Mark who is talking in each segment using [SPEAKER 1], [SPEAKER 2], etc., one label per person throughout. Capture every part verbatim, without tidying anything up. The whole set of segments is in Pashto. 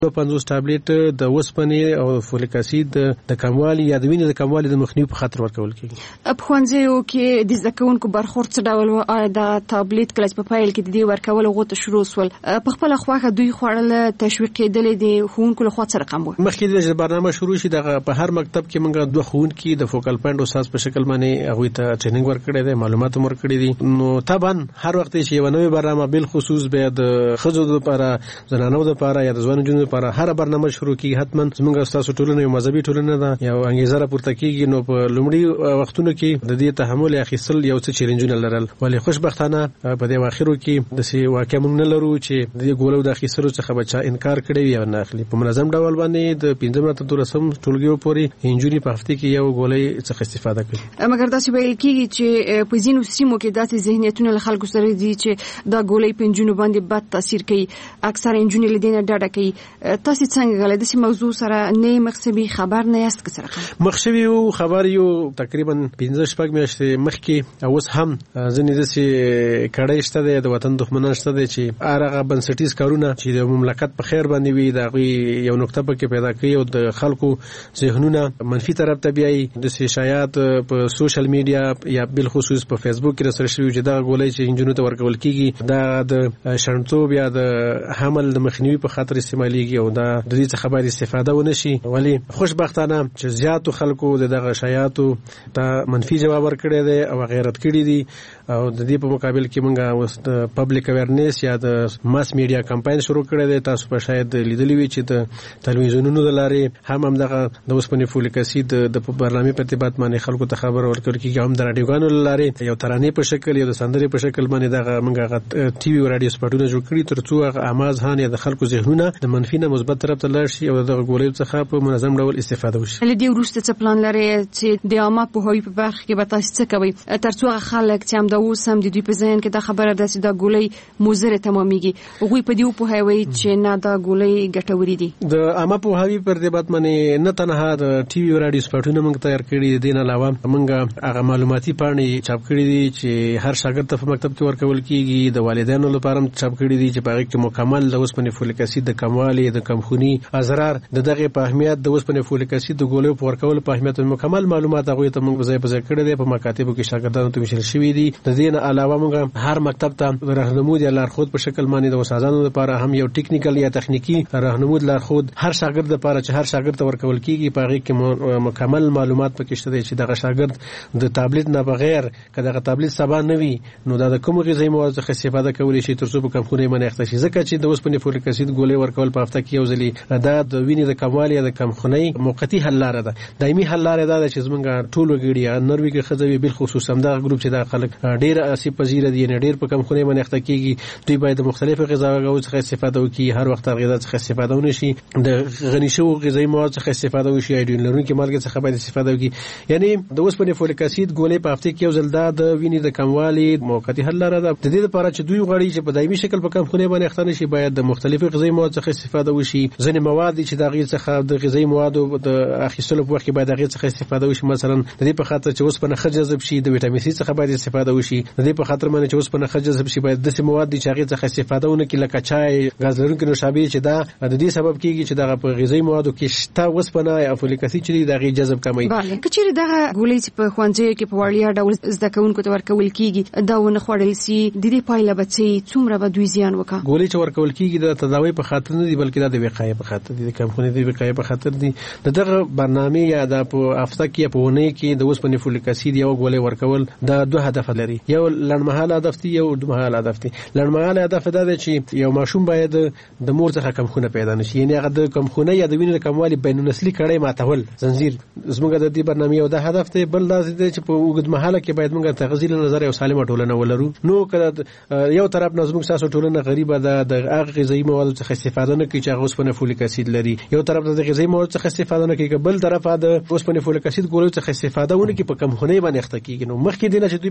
[SPEAKER 1] پنځوس ټابلیټ د اوسپنې او فولیک اسید د کموالي یا د وینې د کموالي د مخنیوي په خاطر ورکول کیږي.
[SPEAKER 2] په ښوونځیو کې د زده کوونکو برخورد څه ډول و؟ آیا دا ټابلیټ کله په پیل کې د دې ورکول غوته شروع سول په خپل خواخه دوی خوړل تشویق کېدل د ښوونکو له خوا څه رقم و؟
[SPEAKER 1] مخکې د برنامه شروع شي د په هر مکتب کې موږ دوه ښوونکي د فوکل پوینټ استاد په شکل باندې هغه ته ټریننګ ورکړی دی، معلومات هم ورکړي دي. نو طبعا هر وخت چې یو نوې برنامه بل خصوص به د خځو لپاره، زنانو لپاره یا د ځوانو جنونو لپاره هر برنامه شروع کی حتما زموږ استاد ټولنه یو مذهبي ټولنه ده، یو انګیزه راپورته کیږي. نو په لومړي وختونو کې د دې تحمل اخیستل یو څه چیلنجونه لرل، ولی خوشبختانه په دې واخرو کې د سی واقع موږ نه لرو چې د ګولو د اخیستلو څخه بچا انکار کړي یا نه اخلي. په منظم ډول باندې د پنځم تر دولسم ټولګیو پورې انجونی په هفته کې یو ګولې څخه استفاده کوي.
[SPEAKER 2] مګر دا چې ویل کیږي چې په ځینو سیمو کې داسې ذهنیتونه له خلکو سره دي چې دا ګولې په انجونو باندې بد تاثیر کوي، اکثر انجونی له دې نه ډډه کوي. تاسو څنګه غلې د دې موضوع سره نه مخسبي خبر نه یاست که سره
[SPEAKER 1] مخسبي یو خبر یو تقریبا پنځه شپږ میاشتې مخکې اوس هم ځنې د سي کړه شته د وطن دښمنان شته دي چې هغه بنسټیز کارونه چې د مملکت په خیر باندې وي دا یو نقطه پکې پیدا کوي او د خلکو ذهنونه منفي طرف ته بیاي. د سي شایعات په سوشل میډیا یا بل خصوص په فیسبوک کې رسول شوی چې دا غولې چې انجونو ته ورکول کیږي دا د شرمتوب یا د حمل د مخنیوي په خاطر استعماليږي او دا د دې څخه باید استفاده ونشي. ولی خوشبختانه چې زیاتو خلکو دغه شایعاتو ته منفي جواب ورکړی دی او غیرت کړی دي او د دې په مقابل کې موږ اوس د پبلک اویرنس یا د ماس میډیا کمپاین شروع کړی دی. تاسو په شاید لیدلی وي چې د تلویزیونونو د لارې هم هم دغه د اوسپنې فولیک اسید د برنامې په ارتباط باندې خلکو ته خبر ورکول کیږي، هم د رادیوګانو له لارې یو ترانې په شکل یا د سندرې په شکل باندې دغه موږ ټي وي او رادیو سپاټونه جوړ کړي ترڅو هغه اواز هان یا د خلکو ذهنونه د منفي نه مثبت طرف ته لاړ شي او دغه ګولې څخه په منظم ډول استفاده وشي.
[SPEAKER 2] له دې وروسته څه پلان لري چې د عامه پوهاوي په برخه کې به تاسو څه کوئ ترڅو خلک چې هم دا اوس هم د دوی په ذهن کې دا خبره ده چې دا ګولې مضره تمامېږي هغوی په دې پوهاوي چې نه دا ګولې ګټورې دي؟
[SPEAKER 1] د عامه پوهاوي پر ارتباط باندې نه تنها د ټي وي او رادیو سپاټونه موږ تیار کړي دي، نه علاوه موږ هغه معلوماتي پاڼې چاپ کړي دي چې هر شاګرد ته په مکتب کې ورکول کیږي. د والدینو لپاره هم چاپ کړي دي چې په هغه کې مکمل د اوسپنې فولیک اسید د کموالي د کمخوني اضرار د دغه په اهمیت د اوسپنې فولیک اسید د ګولې په ورکول په اهمیت مکمل معلومات هغه ته موږ ځای په ځای کړی دي په مکاتبو کې شاګردانو ته وشل شوی دي. د دې نه علاوه موږ هر مکتب ته راهنمود یا لارښود په شکل باندې د استادانو لپاره هم یو ټیکنیکل یا تخنیکی راهنمود لارښود هر شاګرد لپاره چې هر شاګرد ته ورکول کیږي په هغه کې مکمل معلومات پکې شته چې دغه شاګرد د ټابلیټ نه بغیر کله دغه ټابلیټ سبا نه وي نو دا د کوم غذایی موادو څخه استفاده کولی شي ترڅو په کمخونی باندې اخته شي. ځکه چې د اوسپنې فولیک اسید ګولې ورکول په هفته کې یو ځلې دا د وینې د کموالي یا د کمخونی موقتی حل لاره ده. دایمي حل لاره ده چې زمونږ ټول وګړي نروي کې خزوي بل خصوص هم دا ګروپ چې دا خلک ډیر اسیب پذیر دي نه ډیر په کمخونی باندې اخته کیږي دوی باید مختلفو غذاګانو څخه استفاده وکړي، هر وخت غذا څخه استفاده ونشي، د غني شو غذایی مواد څخه استفاده وشي، ایډین لرونکي مالګې څخه باید استفاده وکړي. یعنی د اوسپنې فولیک اسید ګولې په هفته کې یو ځل دا د وینې د کموالي موقتی حل لاره ده. د دې لپاره چې دوی غواړي چې په دایمي شکل په کمخونی باندې اخته نشي باید د مختلفو غذایی مواد څخه استفاده وشي. ځینې مواد چې د غیر څخه د غذایی موادو د اخیستلو په وخت کې باید غیر څخه استفاده وشي. مثلا د دې په خاطر چې اوسپنه ښه جذب شي د ویټامین سی څخه باید استفاده وشي. د دې په خاطر باندې چې اوسپنه ښه جذب شي باید د مواد چې غیر څخه استفاده ونه کړي لکه چای، غاز لرونکي نوشابې چې دا د دې سبب کیږي چې دغه په غذایی موادو کې شته اوسپنه یا فولیک اسید چې دغه جذب کموي.
[SPEAKER 2] بله کچېرې دغه ګولې په ښوونځیو کې په وړیا ډول زده کوونکو ته ورکول کیږي دا ونه خوړل سي د دې پایله به څه څومره به دوی زیان وکړي؟
[SPEAKER 1] ګولې چې ورکول کیږي د تداوی په خاطر نه دي بلکې د وقایې په خاطر دي، د کمخونی د وقایې په خاطر دي. دغه برنامه یا د په هفته کې په ونه کې د اوسپنې فولیک اسید یو ګولې ورکول دا دوه هدف لري، یو لنډمهاله هدف دی یو اوږدمهاله هدف دی. لنډمهاله هدف دا دی چې یو ماشوم باید د مور څخه کمخونه پیدا نشي، یعنی هغه د کمخونه یا د وینې د کموالي بین النسلي کړي ماتول زنجیر زموږ د دې برنامه یو د هدف دی. بل دا دی چې په اوږدمهاله کې باید موږ تغذیه نظر یو سالمه ټولنه ولرو. نو کله یو طرف نه زموږ ساسو ټولنه غریبه ده د هغه غذایی موادو څخه استفاده نه کوي چې هغه اوسپنه فولیک اسید لري، یو طرف د غذایی موادو څخه استفاده نه کوي، بل طرف د اوسپنه فولیک اسید ګولو څخه استفاده ونه کوي په کمخونه باندې اخته کیږي. نو مخکې دینه چې دوی په کمخونه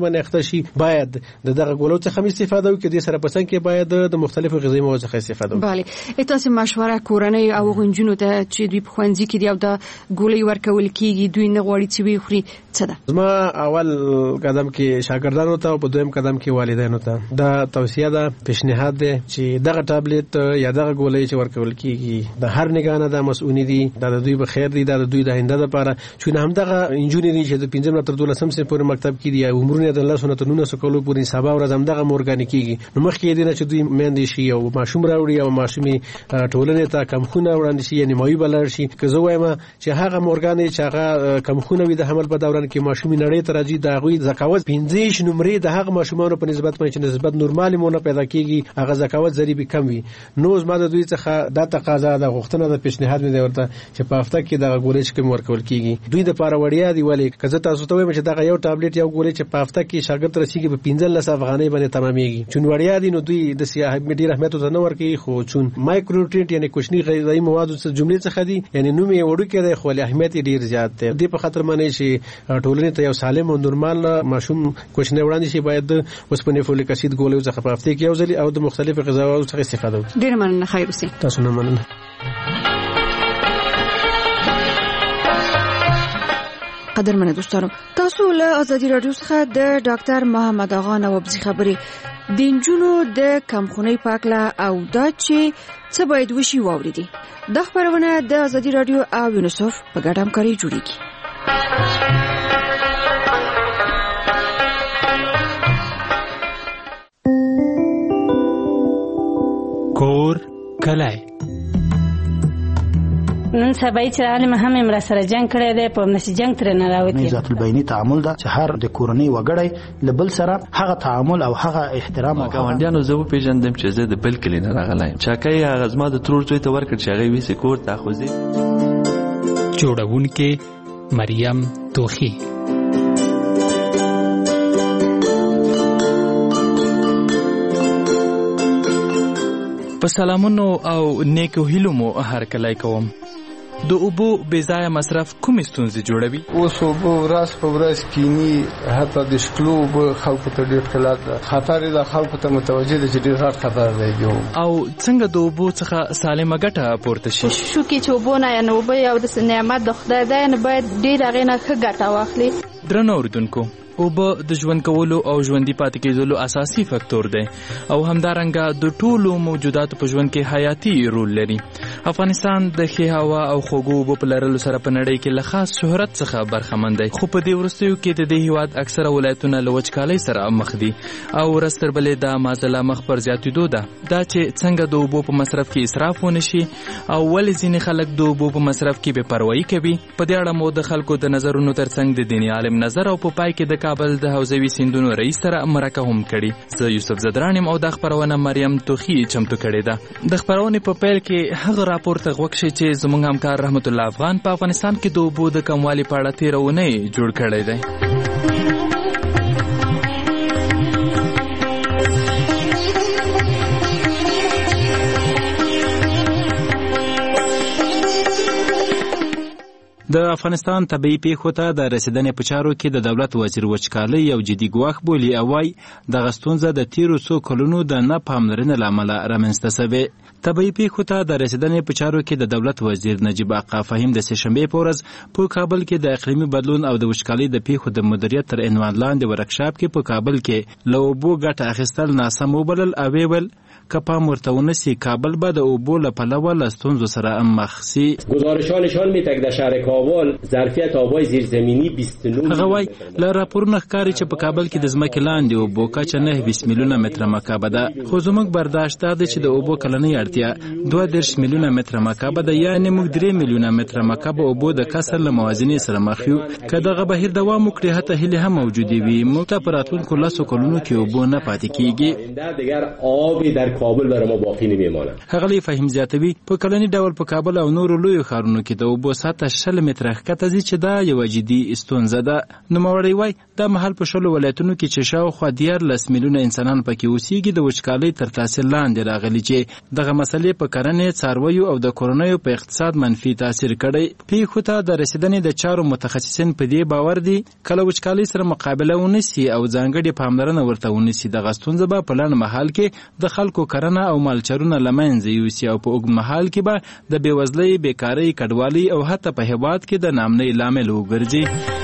[SPEAKER 1] باندې اخته شي باید دغه ګولو څخه استفاده وکړي. د سره پسند کې باید د مختلفو غذایی موادو څخه استفاده وکړي.
[SPEAKER 2] bale تاسو مشوره کورنۍ او غنجونو ته چې دوی په خوانځي کې دی او د ګولې ورکول کیږي دوی نه غواړي چې وي خوري څه ده؟
[SPEAKER 1] زما اول قدم کې شاګردانو ته او په دویم قدم کې والدینو ته دا توصیه ده، پیشنهاد ده چې دغه ټابلیټ یا دغه ګولې چې ورکول کیږي د هر نگانه د مسؤونی دي، د دوی به خیر دي، د دوی د آینده لپاره چې هم دغه انجینری چې د پنځم تر دولسم سم پورې مکتب کې دی عمرونه د الله سنت نونه سکولو پورې سبا ورځ هم دغه مورګانی کیږي. نو مخکې دي نه چې دوی مېندې شي او ماشوم راوړي او ماشومي ټولنې ته کمخونه وړاندې شي، یعنی مایي بلر شي. که زه وایم چې هغه مورګانی چې هغه کمخونه وي د حمل په دوران کې ماشومي نړۍ ته راځي د هغوی زکاوت پنځه نمرې د هغه ماشومانو په نسبت باندې نسبت نورمالي مونږ پیدا کیږي، هغه زکاوت ضریب کم وي. نو زما د دوی څخه دا تقاضا د غوښتنه د پیشنهاد مې دی ورته چې په هفته کې دغه ګولې چې کوم ورکول کیږي دوی د لپاره وړیا دی. ولی که زه تاسو ته وایم چې دغه یو ټابلیټ یو ګولې چې په هفته کې شاګرد رسیږي په پنځه لس افغانۍ باندې تمامېږي، چون وړیا دي نو دوی د سیاه ډیر اهمیت ته نه ورکوي. خو چون مایکرو نیوټرینټ یعنی کوچني غذایی موادو څخه جملې څخه دي، یعنی نوم یې وړو کې دی خو اهمیت ډیر زیات دی. دې په خاطر باندې چې ټولنې ته یو سالم او نورمال ماشوم کوچنی وړاندې شي باید اوسپنې فولیک اسید ګولې څخه په هفته کې یو ځل او د مختلفو غذاوو څخه استفاده وکړي.
[SPEAKER 2] ډیر مننه. خیر اوسئ.
[SPEAKER 1] تاسو نه مننه.
[SPEAKER 2] قدرمنه دوستانو، تاسو له ازادي رادیو څخه د ډاکټر محمد اغا نوابزي خبرې د نجونو د کمخونۍ په اړه او دا چې څه باید وشي واوریدي. د خبرونه د ازادي رادیو او یونیسف په ګډه همکاري جوړیږي.
[SPEAKER 3] کور کلای
[SPEAKER 4] نن سبا چې عالم هم امر سره جنگ کړی دی په نس جنگ تر نه راوتی.
[SPEAKER 5] ذات البینی تعامل دا چې هر د کورنۍ وګړی لبل سره هغه تعامل او هغه احترام او
[SPEAKER 6] ګاونډیانو زو پیژندم چې زه د بل کلی نه راغلایم. چاکای هغه زما د ترور څوی ته ورکړ چې هغه ویسه کور ته خوځي.
[SPEAKER 3] جوړونکې مریم توخی. په سلامونو او نیکو هیلو مو هر کله کوم. د اوبو بې ځایه مصرف کومې ستونزې جوړوي؟
[SPEAKER 7] اوس اوبه ورځ په ورځ کینی، حتی د شکلو اوبه خلکو ته ډېر کلات ده. خطر د خلکو ته متوجه ده چې ډېر غټ خطر دی.
[SPEAKER 3] او څنګه د اوبو څخه سالمه ګټه پورته شي؟
[SPEAKER 8] شو کې چې اوبه نه یا اوبه یو د نعمت د خدای دی، نه باید ډېر هغې نه ښه ګټه واخلي.
[SPEAKER 3] درنو اوریدونکو، اوبه د ژوند کولو او ژوندۍ پاتې کېدلو اساسي فاکتور دی او همدارنګه د ټولو موجوداتو په ژوند کې حیاتي رول لري. افغانستان د ښې هوا او خوږو اوبو په لرلو سره په نړۍ کې له خاص شهرت څخه برخمن دی، خو په دې وروستیو کې د دې هیواد اکثره ولایتونه له وچکالۍ سره مخ دي او ورځ تر بلې دا معضله مخ پر زیاتېدو ده. دا چې څنګه د اوبو په مصرف کې اسراف ونه شي او ولې ځینې خلک د اوبو په مصرف کې بې پروایي کوي، په دې اړه مو د خلکو د نظرونو ترڅنګ د دیني عالم نظر او په پای کې د کابل د حوزوي سیندونو رئیس سره مرکه هم کړي. زه یوسف زدران او د خبرونه مریم توخی چمتو کړې ده. د خبرونه په پیل کې هغه راپور ته غوښه چې زموږ همکار رحمت الله افغان په افغانستان کې د اوبو د کموالي په اړه تیرونه جوړ کړی دی.
[SPEAKER 9] د افغانستان طبيعي پیښو ته د رسیدنې په چارو کې د دولت وزیر وچکالۍ یو جدي ګواښ بولي او وايي دغه ستونزه د تیرو څو کلونو د نه پاملرنې له امله رامنځته شوې. طبيعي پیښو ته د رسیدنې په چارو کې د دولت وزیر نجیب آقا فهیم د سهشنبې په ورځ په کابل کې د اقلیمي بدلون او د وچکالۍ د پیښو د مدیریت تر عنوان لاندې ورکشاپ کې په کابل کې له اوبو ګټه اخیستل ناسم وبلل او ویل که پام ورته ونشي کابل به د اوبو له پلوه له ستونزو سره مخ شي.
[SPEAKER 10] گزارش‌ها نشان می‌دهد در شهر کابل ظرفیت آب‌های زیرزمینی بیست و نه
[SPEAKER 9] هغه وايي له راپورونو ښکاري چې په کابل کې د ځمکې لاندې اوبو کچه نهه میلیونه متره مکعب ده، خو زموږ برداشت دا دی چې د اوبو کلنۍ اړتیا دوه دېرش میلیونه متره مکعب ده، یعنې موږ درې میلیونه متره مکعب اوبو د کسر له موازنې سره مخ یو. که دغه بهیر دوام وکړي حتی هیلې هم موجودې وي موږ ته په راتلونکو لسو کلونو کې اوبو نه پاتې کېږي.
[SPEAKER 10] کابل برای ما باقی نمیماند.
[SPEAKER 9] هغه فهم زیاتوي په کلنی ډول په کابل او نورو لوی ښارونو کې د اوبو سطح شل متره ښکته ځي چې دا یو جدي ستونزه ده. نوموړی وایي دا مهال په شلو ولایتونو کې چې شاوخوا دیارلس میلیونه انسانان پکې اوسېږي د وچکالۍ تر تاثیر لاندې راغلي چې دغه مسلې په کرنې، څارویو او د کورنیو په اقتصاد منفي تاثیر کړی. پیښو ته د رسیدنې د چارو متخصصین په دې باور دي کله وچکالۍ سره مقابله ونیسي او ځانګړې پاملرنه ورته ونیسي دغه ستونزه به په لنډ مهال کې د خلکو کرنه او مالچرونه له منځه یوسي او په اوږد مهال کې به د بېوزلۍ، بېکارۍ، کډوالۍ او حتی په هېواد کې د ناامنۍ لامل وګرځي.